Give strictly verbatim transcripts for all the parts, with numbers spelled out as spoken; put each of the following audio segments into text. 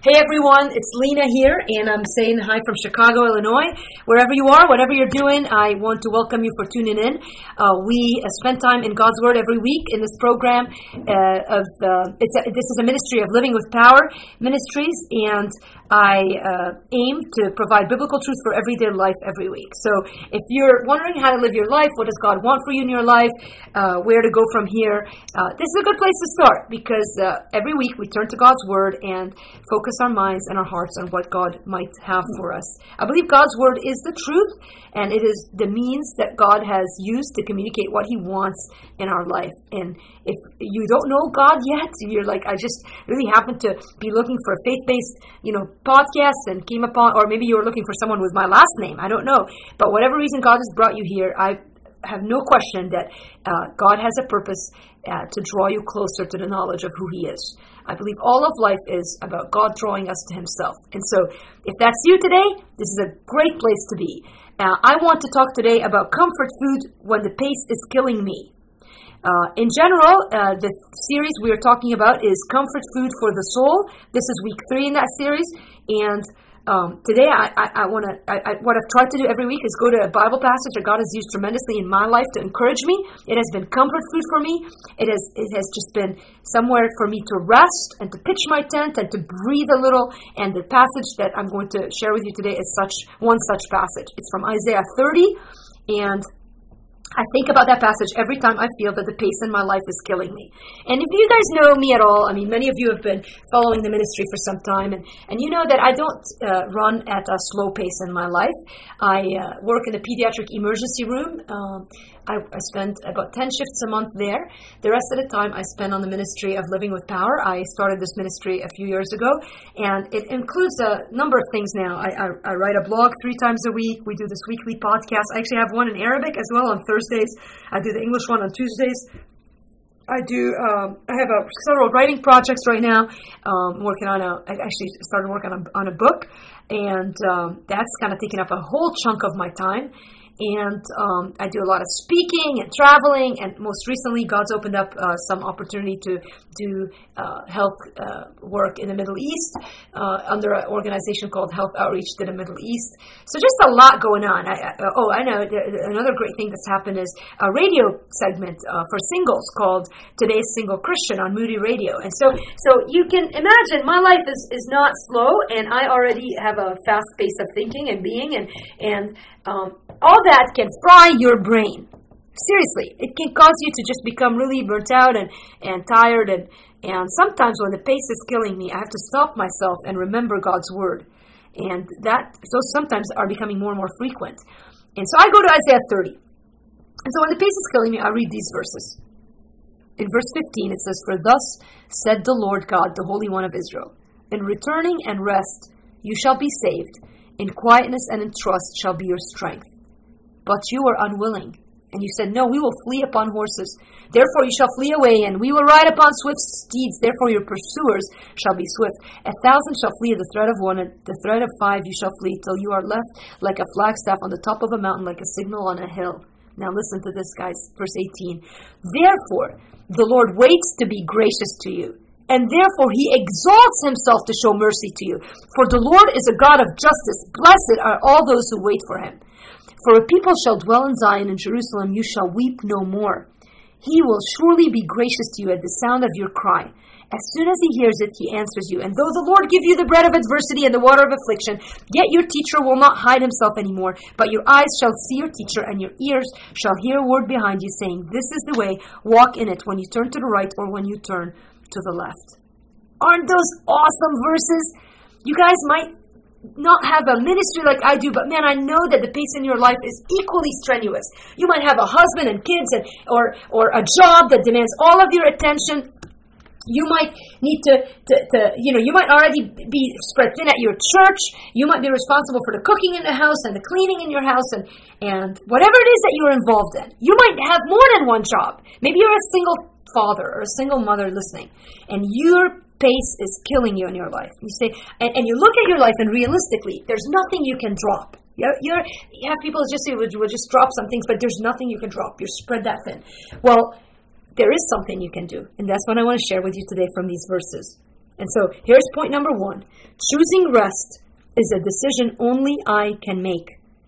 Hey everyone, it's Lena here, and I'm saying hi from Chicago, Illinois. Wherever you are, whatever you're doing, I want to welcome you for tuning in. Uh, we uh, spend time in God's Word every week in this program. Uh, of uh, it's a, this is a ministry of Living with Power Ministries, and I uh, aim to provide biblical truth for everyday life every week. So if you're wondering how to live your life, what does God want for you in your life, uh, where to go from here, uh, this is a good place to start, because uh, every week we turn to God's Word and focus our minds and our hearts on what God might have for us. I believe God's Word is the truth, and it is the means that God has used to communicate what He wants in our life. And if you don't know God yet, you're like, I just really happened to be looking for a faith-based, you know, podcast and came upon, or maybe you were looking for someone with my last name. I don't know. But whatever reason God has brought you here, I have no question that uh, God has a purpose uh, to draw you closer to the knowledge of who He is. I believe all of life is about God drawing us to Himself. And so if that's you today, this is a great place to be. Uh, I want to talk today about comfort food when the pace is killing me. Uh, in general, uh, the series we are talking about is Comfort Food for the Soul. This is week three in that series. And Um, today, I, I, I want to. I, I, what I've tried to do every week is go to a Bible passage that God has used tremendously in my life to encourage me. It has been comfort food for me. It has. It has just been somewhere for me to rest and to pitch my tent and to breathe a little. And the passage that I'm going to share with you today is such one such passage. It's from Isaiah thirty, and I think about that passage every time I feel that the pace in my life is killing me. And if you guys know me at all, I mean, many of you have been following the ministry for some time, and, and you know that I don't uh, run at a slow pace in my life. I uh, work in the pediatric emergency room. Um, I, I spend about ten shifts a month there. The rest of the time I spend on the ministry of Living with Power. I started this ministry a few years ago, and it includes a number of things now. I, I, I write a blog three times a week. We do this weekly podcast. I actually have one in Arabic as well on Thursdays. I do the English one on Tuesdays. I do. Um, I have a, several writing projects right now. Um, working on a. I actually started working on a, on a book, and um, that's kind of taking up a whole chunk of my time. And um, I do a lot of speaking and traveling, and most recently God's opened up uh, some opportunity to do uh, health uh, work in the Middle East uh, under an organization called Health Outreach to the Middle East. So just a lot going on. I, I, oh, I know, another great thing that's happened is a radio segment uh, for singles called Today's Single Christian on Moody Radio. And so so you can imagine my life is, is not slow, and I already have a fast pace of thinking and being, and, and um, all that can fry your brain. Seriously, it can cause you to just become really burnt out and, and tired. And, and sometimes when the pace is killing me, I have to stop myself and remember God's Word. And that those sometimes are becoming more and more frequent. And so I go to Isaiah thirty. And so when the pace is killing me, I read these verses. In verse fifteen, it says, "For thus said the Lord God, the Holy One of Israel, in returning and rest you shall be saved. In quietness and in trust shall be your strength. But you are unwilling, and you said, No, we will flee upon horses. Therefore you shall flee away, and we will ride upon swift steeds. Therefore your pursuers shall be swift. A thousand shall flee at the threat of one, and the threat of five you shall flee, till you are left like a flagstaff on the top of a mountain, like a signal on a hill." Now listen to this, guys. Verse eighteen. "Therefore the Lord waits to be gracious to you, and therefore He exalts Himself to show mercy to you. For the Lord is a God of justice. Blessed are all those who wait for Him. For a people shall dwell in Zion, in Jerusalem you shall weep no more. He will surely be gracious to you at the sound of your cry. As soon as He hears it, He answers you. And though the Lord give you the bread of adversity and the water of affliction, yet your teacher will not hide himself anymore. But your eyes shall see your teacher, and your ears shall hear a word behind you, saying, This is the way, walk in it, when you turn to the right or when you turn to the left." Aren't those awesome verses? You guys might not have a ministry like I do, but man, I know that the pace in your life is equally strenuous. You might have a husband and kids, and or or a job that demands all of your attention. You might need to, to, to, you know, you might already be spread thin at your church. You might be responsible for the cooking in the house and the cleaning in your house, and, and whatever it is that you're involved in. You might have more than one job. Maybe you're a single father or a single mother listening, and your pace is killing you in your life. You say, and, and you look at your life, and realistically, there's nothing you can drop. You're, you're, you have people just say, we'll, we'll just drop some things, but there's nothing you can drop. You're spread that thin. Well, there is something you can do, and that's what I want to share with you today from these verses. And so here's point number one. Choosing rest is a decision only I can make.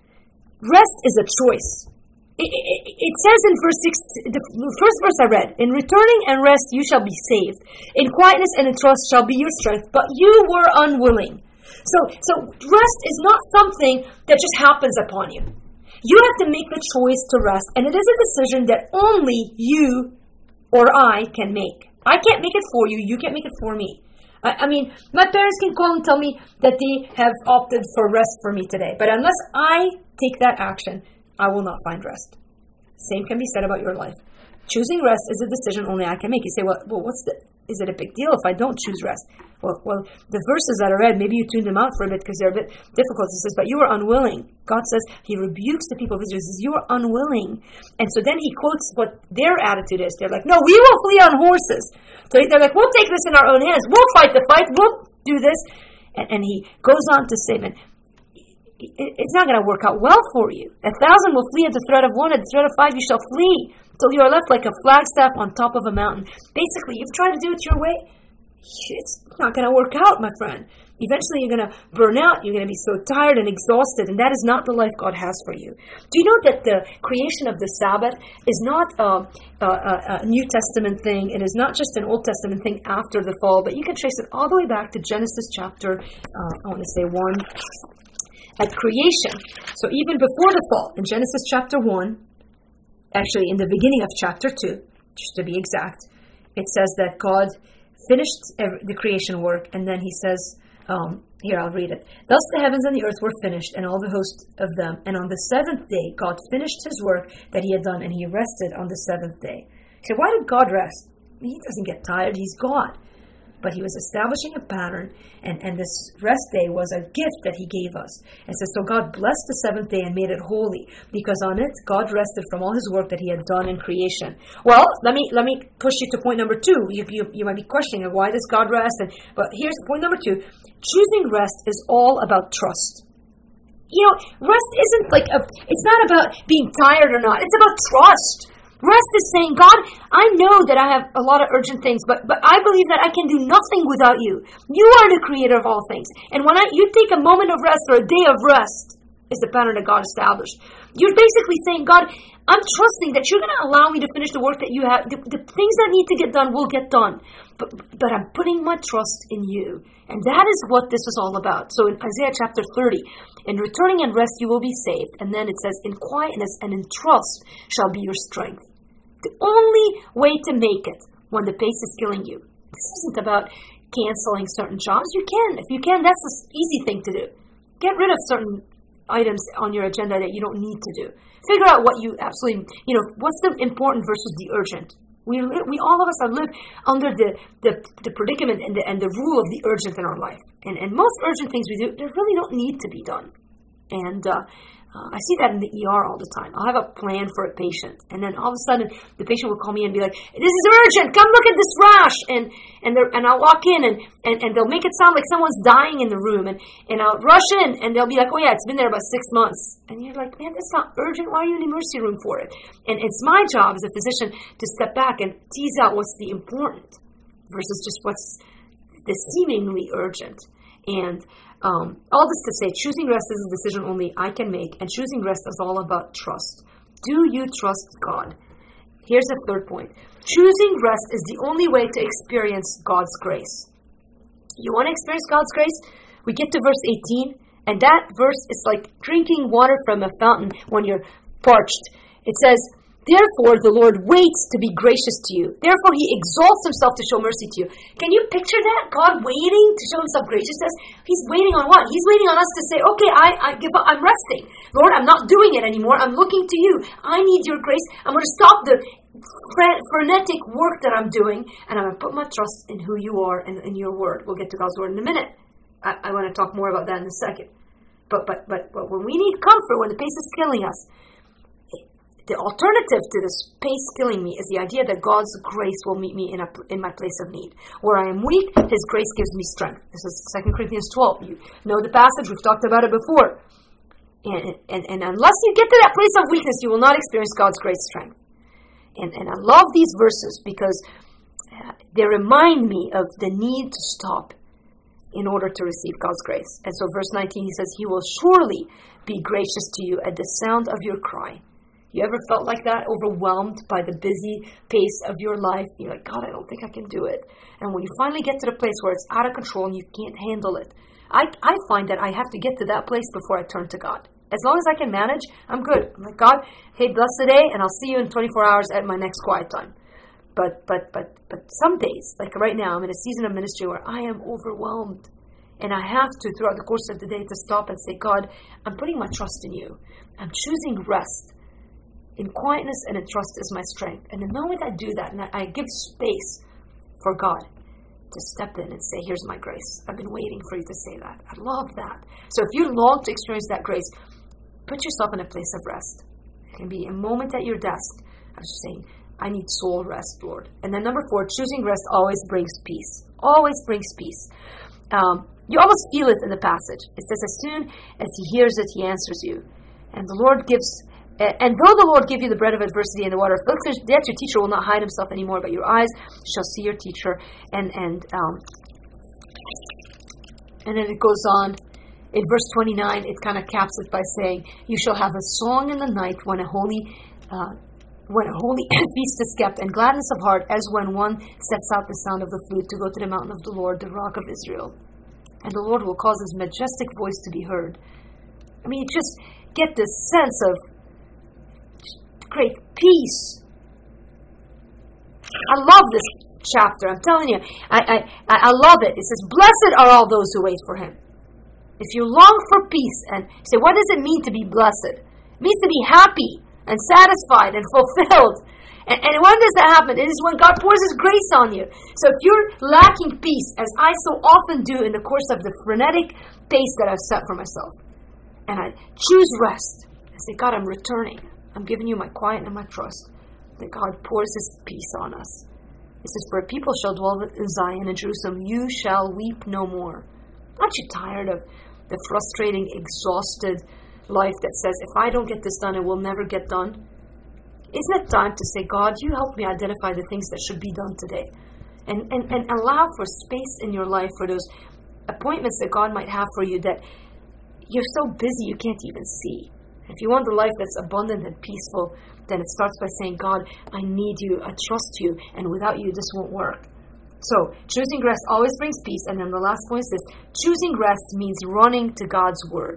Rest is a choice. It, it, it says in verse six, the first verse I read, in returning and rest you shall be saved. In quietness and in trust shall be your strength, but you were unwilling. So, so rest is not something that just happens upon you. You have to make the choice to rest, and it is a decision that only you or I can make. I can't make it for you. You can't make it for me. I, I mean, my parents can call and tell me that they have opted for rest for me today, but unless I take that action, I will not find rest. Same can be said about your life. Choosing rest is a decision only I can make. You say, well, well, what's the, is it a big deal if I don't choose rest? Well, well, the verses that I read, maybe you tuned them out for a bit because they're a bit difficult. It says, but you were unwilling. God says, he rebukes the people of Israel. He says, you are unwilling. And so then he quotes what their attitude is. They're like, no, we will flee on horses. So they're like, we'll take this in our own hands. We'll fight the fight. We'll do this. And, and he goes on to say, man, it's not going to work out well for you. A thousand will flee at the threat of one, at the threat of five you shall flee, till you are left like a flagstaff on top of a mountain. Basically, you've tried to do it your way. It's not going to work out, my friend. Eventually, you're going to burn out. You're going to be so tired and exhausted, and that is not the life God has for you. Do you know that the creation of the Sabbath is not a, a, a New Testament thing? It is not just an Old Testament thing after the fall, but you can trace it all the way back to Genesis chapter, uh, I want to say one, at creation. So even before the fall, in Genesis chapter one, actually in the beginning of chapter two, just to be exact, it says that God finished the creation work, and then he says, um, here I'll read it. Thus the heavens and the earth were finished, and all the host of them. And on the seventh day, God finished his work that he had done, and he rested on the seventh day. So why did God rest? He doesn't get tired, he's God. But he was establishing a pattern, and, and this rest day was a gift that he gave us. And so, so God blessed the seventh day and made it holy, because on it, God rested from all his work that he had done in creation. Well, let me let me push you to point number two. You you, you might be questioning, why does God rest? And, but here's point number two. Choosing rest is all about trust. You know, rest isn't like, a, it's not about being tired or not. It's about trust. Rest is saying, God, I know that I have a lot of urgent things, but, but I believe that I can do nothing without you. You are the creator of all things. And when I, you take a moment of rest or a day of rest, is the pattern that God established. You're basically saying, God, I'm trusting that you're going to allow me to finish the work that you have. The, the things that need to get done will get done. But, but I'm putting my trust in you. And that is what this is all about. So in Isaiah chapter thirty, in returning and rest you will be saved. And then it says, in quietness and in trust shall be your strength. The only way to make it when the pace is killing you. This isn't about canceling certain jobs. You can. If you can, that's the easy thing to do. Get rid of certain items on your agenda that you don't need to do. Figure out what you absolutely, you know, what's the important versus the urgent. We we all of us are live under the, the, the predicament and the, and the rule of the urgent in our life. And, and most urgent things we do, they really don't need to be done. And uh, Uh, I see that in the E R all the time. I'll have a plan for a patient, and then all of a sudden, the patient will call me and be like, "This is urgent. Come look at this rash." And and and I'll walk in, and, and, and they'll make it sound like someone's dying in the room, and, and I'll rush in, and they'll be like, "Oh yeah, it's been there about six months." And you're like, "Man, that's not urgent. Why are you in the emergency room for it?" And it's my job as a physician to step back and tease out what's the important versus just what's the seemingly urgent. And Um, all this to say, choosing rest is a decision only I can make, and choosing rest is all about trust. Do you trust God? Here's the third point. Choosing rest is the only way to experience God's grace. You want to experience God's grace? We get to verse eighteen, and that verse is like drinking water from a fountain when you're parched. It says, "Therefore the Lord waits to be gracious to you. Therefore he exalts himself to show mercy to you." Can you picture that? God waiting to show himself gracious to us? He's waiting on what? He's waiting on us to say, "Okay, I, I give up. I'm resting. Lord, I'm not doing it anymore. I'm looking to you. I need your grace. I'm going to stop the frenetic work that I'm doing, and I'm going to put my trust in who you are and in your word." We'll get to God's word in a minute. I, I want to talk more about that in a second. But, but, but, but when we need comfort, when the pace is killing us, the alternative to this pace killing me is the idea that God's grace will meet me in a, in my place of need. Where I am weak, his grace gives me strength. This is Second Corinthians twelve. You know the passage. We've talked about it before. And, and, and unless you get to that place of weakness, you will not experience God's great strength. And, and I love these verses because they remind me of the need to stop in order to receive God's grace. And so verse nineteen, he says, he will surely be gracious to you at the sound of your cry. You ever felt like that, overwhelmed by the busy pace of your life? You're like, God, I don't think I can do it. And when you finally get to the place where it's out of control and you can't handle it, I, I find that I have to get to that place before I turn to God. As long as I can manage, I'm good. I'm like, God, hey, bless the day, and I'll see you in twenty-four hours at my next quiet time. But but but but some days, like right now, I'm in a season of ministry where I am overwhelmed. And I have to, throughout the course of the day, to stop and say, God, I'm putting my trust in you. I'm choosing rest. In quietness and in trust is my strength. And the moment I do that, and I give space for God to step in and say, here's my grace. I've been waiting for you to say that. I love that. So if you long to experience that grace, put yourself in a place of rest. It can be a moment at your desk. I was just saying, I need soul rest, Lord. And then number four, choosing rest always brings peace. Always brings peace. Um, you almost feel it in the passage. It says, as soon as he hears it, he answers you. And the Lord gives... And though the Lord give you the bread of adversity and the water of affliction, yet your teacher will not hide himself anymore, but your eyes shall see your teacher. And and um, and then it goes on. In verse twenty-nine, it kind of caps it by saying, you shall have a song in the night when a holy uh, when a holy feast is kept, and gladness of heart as when one sets out the sound of the flute to go to the mountain of the Lord, the rock of Israel. And the Lord will cause his majestic voice to be heard. I mean, you just get this sense of great peace. I love this chapter. I'm telling you, I, I I love it. It says, blessed are all those who wait for him. If you long for peace, and you say, what does it mean to be blessed? It means to be happy and satisfied and fulfilled. And, and when does that happen? It is when God pours his grace on you. So if you're lacking peace, as I so often do in the course of the frenetic pace that I've set for myself, and I choose rest, I say, God, I'm returning. I'm giving you my quiet and my trust that God pours his peace on us. It says, for a people shall dwell in Zion and Jerusalem, you shall weep no more. Aren't you tired of the frustrating, exhausted life that says, if I don't get this done, it will never get done? Isn't it time to say, God, you help me identify the things that should be done today? And, and, and allow for space in your life for those appointments that God might have for you that you're so busy you can't even see. If you want a life that's abundant and peaceful, then it starts by saying, God, I need you, I trust you, and without you, this won't work. So, choosing rest always brings peace. And then the last point is this, choosing rest means running to God's word.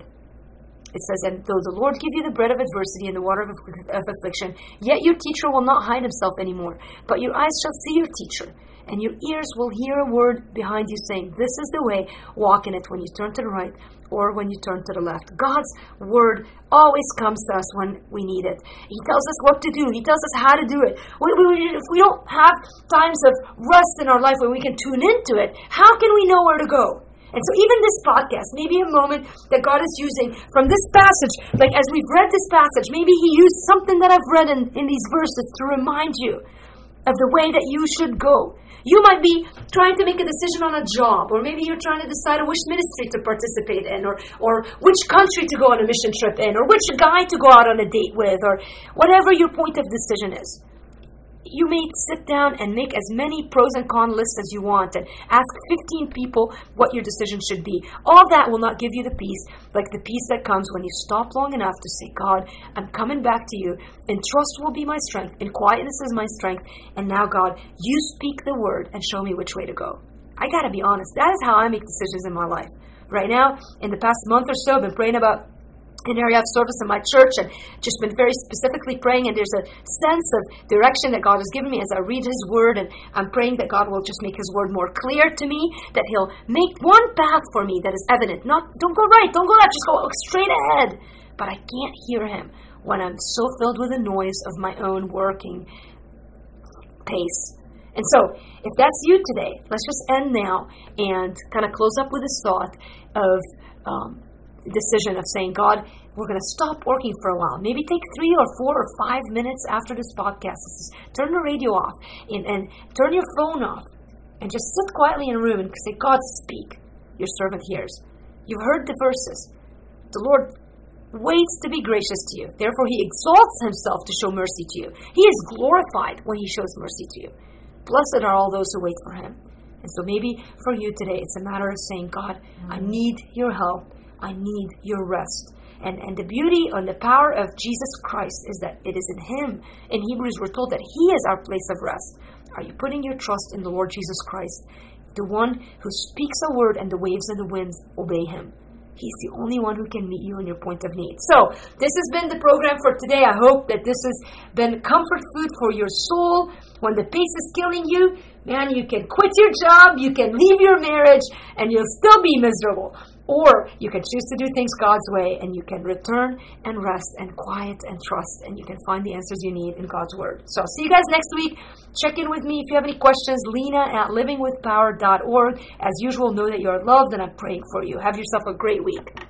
It says, and though the Lord give you the bread of adversity and the water of, of affliction, yet your teacher will not hide himself anymore, but your eyes shall see your teacher, and your ears will hear a word behind you saying, this is the way, walk in it when you turn to the right or when you turn to the left. God's word always comes to us when we need it. He tells us what to do. He tells us how to do it. We, we, if we don't have times of rest in our life where we can tune into it, how can we know where to go? And so even this podcast, maybe a moment that God is using from this passage, like as we've read this passage, maybe he used something that I've read in, in these verses to remind you of the way that you should go. You might be trying to make a decision on a job, or maybe you're trying to decide on which ministry to participate in, or, or which country to go on a mission trip in, or which guy to go out on a date with, or whatever your point of decision is. You may sit down and make as many pros and cons lists as you want and ask fifteen people what your decision should be. All that will not give you the peace like the peace that comes when you stop long enough to say, God, I'm coming back to you, and trust will be my strength, and quietness is my strength, and now, God, you speak the word and show me which way to go. I got to be honest. That is how I make decisions in my life. Right now, in the past month or so, I've been praying about an area of service in my church, and just been very specifically praying, and there's a sense of direction that God has given me as I read his word, and I'm praying that God will just make his word more clear to me, that he'll make one path for me that is evident. Not, don't go right, don't go left, just go straight ahead. But I can't hear him when I'm so filled with the noise of my own working pace. And so, if that's you today, let's just end now and kind of close up with this thought of um, decision of saying, God, we're going to stop working for a while. Maybe take three or four or five minutes after this podcast. Turn the radio off and, and turn your phone off and just sit quietly in a room and say, God, speak. Your servant hears. You've heard the verses. The Lord waits to be gracious to you. Therefore, he exalts himself to show mercy to you. He is glorified when he shows mercy to you. Blessed are all those who wait for him. And so maybe for you today, it's a matter of saying, God, I need your help. I need your rest. And and the beauty and the power of Jesus Christ is that it is in him. In Hebrews, we're told that he is our place of rest. Are you putting your trust in the Lord Jesus Christ, the one who speaks a word and the waves and the winds obey him? He's the only one who can meet you in your point of need. So, this has been the program for today. I hope that this has been comfort food for your soul. When the pace is killing you, man, you can quit your job, you can leave your marriage, and you'll still be miserable. Or you can choose to do things God's way, and you can return and rest and quiet and trust, and you can find the answers you need in God's Word. So I'll see you guys next week. Check in with me if you have any questions. Lena at living with power dot org. As usual, know that you're loved, and I'm praying for you. Have yourself a great week.